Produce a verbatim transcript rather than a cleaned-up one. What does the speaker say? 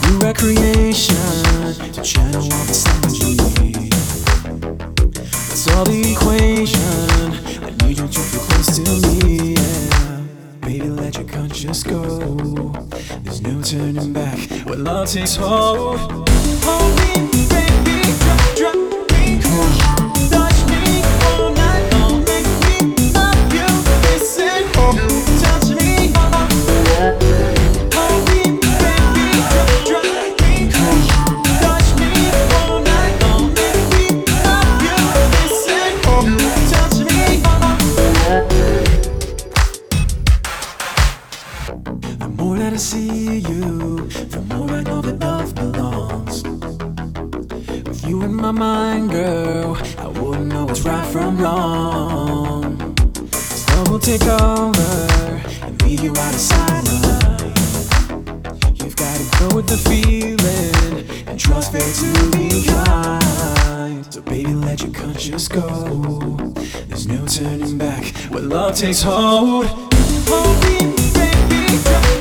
new recreation to channel all this energy. It's all the equation. I need you to feel close to me, yeah. Baby, let your conscience go. There's no turning back when love takes hold. Hold me, baby, drop, drop me, touch me all night long. Make me love you, listen, touch me. Hold me, baby, drop, drop me, touch me all night long. Make me love you, listen, touch me. The more that I see you, the more I know that love belongs. With you in my mind, girl, I wouldn't know what's right from wrong. 'Cause love will take over and leave you out of sight. You've gotta go with the feeling and trust fate to be kind. So baby, let your conscience go. There's no turning back when love takes hold. Hold me, baby,